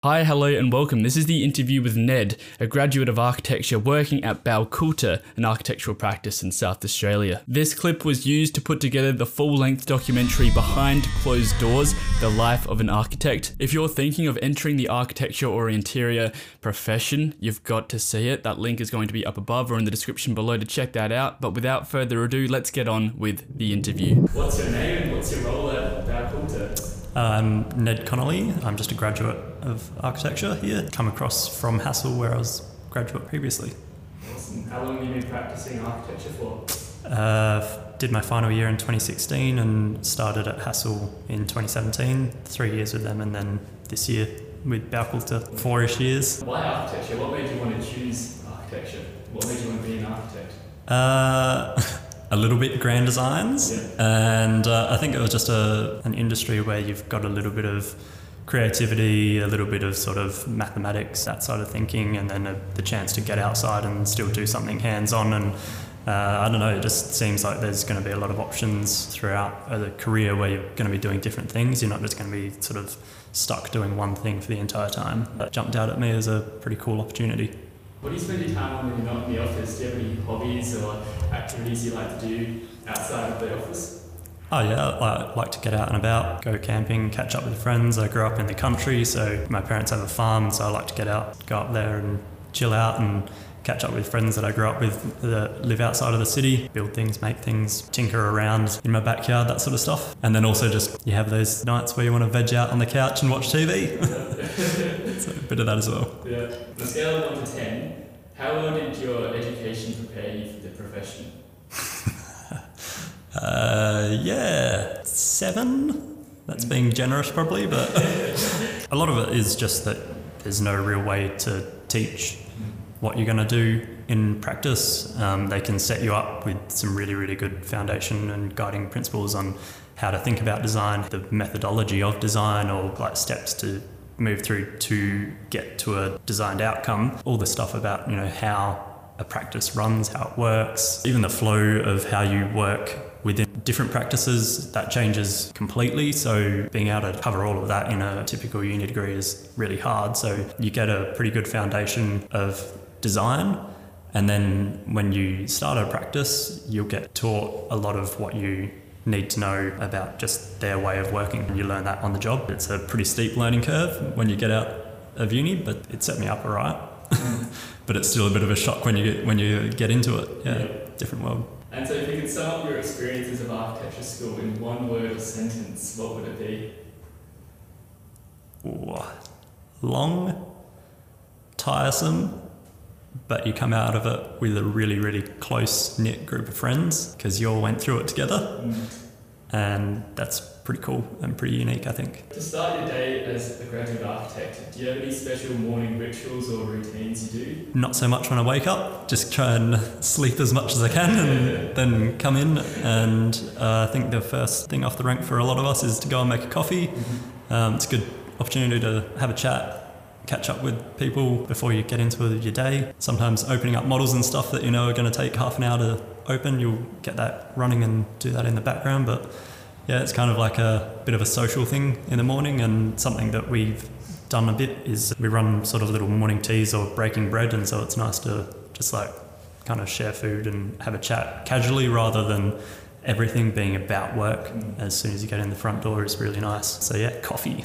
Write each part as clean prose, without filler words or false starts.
Hi, hello and welcome. This is the interview with Ned, a graduate of architecture working at Balkulta, an architectural practice in South Australia. This clip was used to put together the full-length documentary Behind Closed Doors, The Life of an Architect. If you're thinking of entering the architecture or interior profession, you've got to see it. That link is going to be up above or in the description below to check that out. But without further ado, let's get on with the interview. What's your name and what's your role at Balkulta? I'm Ned Connolly. I'm just a graduate of architecture here. Come across from Hassel where I was a graduate previously. Awesome. How long have you been practicing architecture for? Did my final year in 2016 and started at Hassel in 2017. 3 years with them, and then this year with Balkulta, 4-ish years. Why architecture? What made you want to choose architecture? What made you want to be an architect? A little bit grand designs, and I think it was just an industry where you've got a little bit of creativity, a little bit of sort of mathematics, that side of thinking, and then the chance to get outside and still do something hands-on. And I don't know, it just seems like there's going to be a lot of options throughout the career where you're going to be doing different things. You're not just going to be sort of stuck doing one thing for the entire time. That jumped out at me as a pretty cool opportunity. What do you spend your time on when you're not in the office? Do you have any hobbies or activities you like to do outside of the office? Oh yeah, I like to get out and about, go camping, catch up with friends. I grew up in the country, so my parents have a farm, so I like to get out, go up there and chill out and catch up with friends that I grew up with that live outside of the city, build things, make things, tinker around in my backyard, that sort of stuff. And then also just you have those nights where you want to veg out on the couch and watch TV. So a bit of that as well. Yeah. On a scale of 1 to 10, how well did your education prepare you for the profession? 7. That's being generous probably, but a lot of it is just that there's no real way to teach what you're going to do in practice. They can set you up with some really, really good foundation and guiding principles on how to think about design, the methodology of design, or like steps to move through to get to a designed outcome. All the stuff about, how a practice runs, how it works, even the flow of how you work within different practices, that changes completely. So being able to cover all of that in a typical uni degree is really hard. So you get a pretty good foundation of design, and then when you start a practice, you'll get taught a lot of what you need to know about just their way of working, and you learn that on the job. It's a pretty steep learning curve when you get out of uni, but it set me up all right. But it's still a bit of a shock when you get into it. Yeah, different world. And so if you could sum up your experiences of architecture school in one word or sentence, what would it be? Long, tiresome, but you come out of it with a really, really close-knit group of friends because you all went through it together. And that's pretty cool and pretty unique, I think. To start your day as a graduate architect, do you have any special morning rituals or routines you do? Not so much when I wake up, just try and sleep as much as I can and then come in. And I think the first thing off the rank for a lot of us is to go and make a coffee. It's a good opportunity to have a chat, catch up with people before you get into your day. Sometimes opening up models and stuff that are going to take half an hour to open, you'll get that running and do that in the background. But yeah, it's kind of like a bit of a social thing in the morning, and something that we've done a bit is we run sort of little morning teas or breaking bread, and so it's nice to just like kind of share food and have a chat casually rather than everything being about work. As soon as you get in the front door is really nice. So yeah, coffee.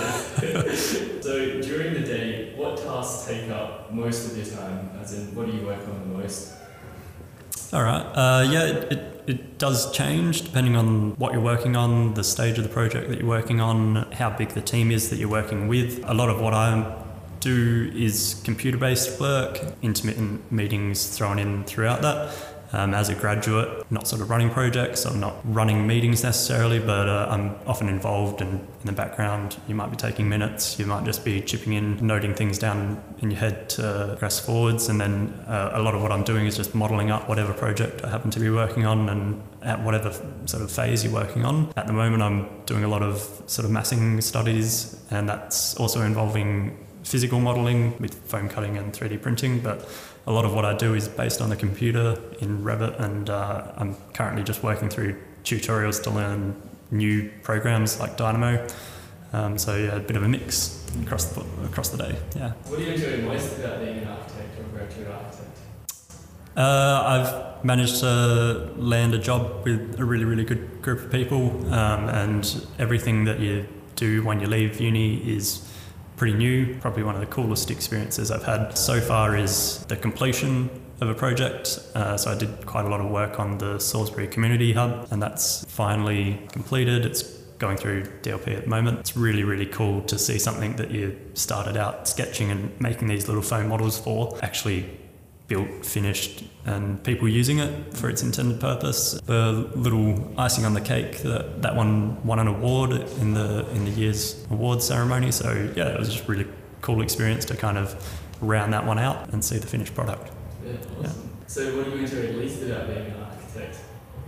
So during the day, what tasks take up most of your time? As in, what do you work on the most? All right. It does change depending on what you're working on, the stage of the project that you're working on, how big the team is that you're working with. A lot of what I do is computer-based work, intermittent meetings thrown in throughout that. As a graduate, not sort of running projects, I'm not running meetings necessarily, but I'm often involved in the background. You might be taking minutes, you might just be chipping in, noting things down in your head to progress forwards, and then a lot of what I'm doing is just modelling up whatever project I happen to be working on and at whatever sort of phase you're working on. At the moment I'm doing a lot of sort of massing studies, and that's also involving physical modelling with foam cutting and 3D printing, but a lot of what I do is based on the computer in Revit, and I'm currently just working through tutorials to learn new programs like Dynamo. So yeah, a bit of a mix across the day. Yeah. What do you enjoy most about being an architect or a graduate architect? I've managed to land a job with a really, really good group of people, and everything that you do when you leave uni is pretty new. Probably one of the coolest experiences I've had so far is the completion of a project. So I did quite a lot of work on the Salisbury Community Hub, and that's finally completed. It's going through DLP at the moment. It's really, really cool to see something that you started out sketching and making these little foam models for actually built, finished, and people using it for its intended purpose. The little icing on the cake, that one won an award in the year's awards ceremony. So yeah, it was just a really cool experience to kind of round that one out and see the finished product. Yeah, awesome. Yeah. So what do you enjoy least about being an architect?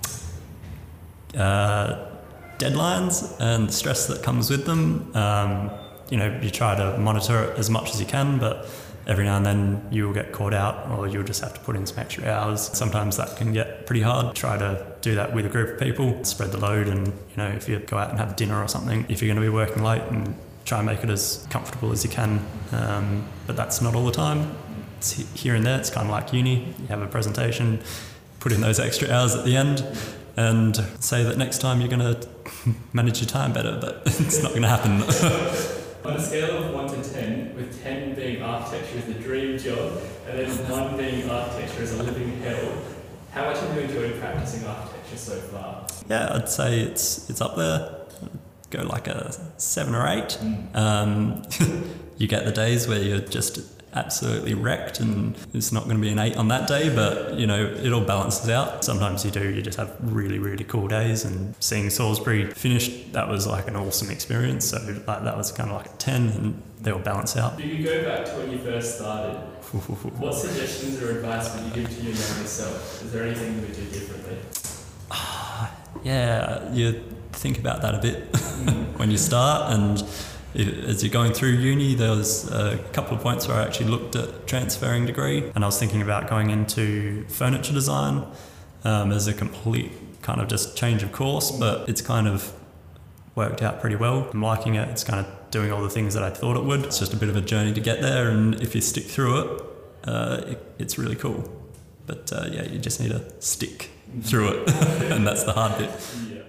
Deadlines and the stress that comes with them. You try to monitor it as much as you can, but every now and then you will get caught out, or you'll just have to put in some extra hours. Sometimes that can get pretty hard. Try to do that with a group of people, spread the load, and if you go out and have dinner or something, if you're going to be working late, and try and make it as comfortable as you can. But that's not all the time. It's here and there. It's kind of like uni. You have a presentation, put in those extra hours at the end, and say that next time you're going to manage your time better, but it's not going to happen. On a scale of 1 to 10, with 10 being architecture is the dream job, and then 1 being architecture is a living hell, how much have you enjoyed practicing architecture so far? Yeah, I'd say it's up there. Go like a 7 or 8. You get the days where you're just absolutely wrecked, and it's not going to be an 8 on that day, but it all balances out. Sometimes you just have really, really cool days, and seeing Salisbury finished, that was like an awesome experience. So that was kind of like a 10, and they all balance out. If you go back to when you first started, what suggestions or advice would you give to your younger self? Is there anything you would do differently? Yeah, you think about that a bit when you start, and as you're going through uni, there was a couple of points where I actually looked at transferring degree, and I was thinking about going into furniture design as a complete kind of just change of course, but it's kind of worked out pretty well. I'm liking it. It's kind of doing all the things that I thought it would. It's just a bit of a journey to get there, and if you stick through it, it's really cool. But you just need to stick through it, and that's the hard bit.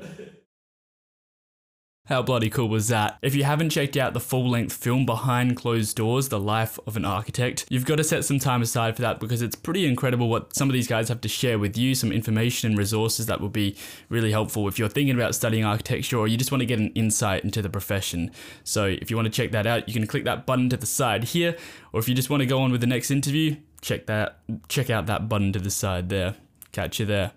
How bloody cool was that? If you haven't checked out the full-length film Behind Closed Doors, The Life of an Architect, you've got to set some time aside for that, because it's pretty incredible what some of these guys have to share with you, some information and resources that will be really helpful if you're thinking about studying architecture or you just want to get an insight into the profession. So if you want to check that out, you can click that button to the side here, or if you just want to go on with the next interview, check out that button to the side there. Catch you there.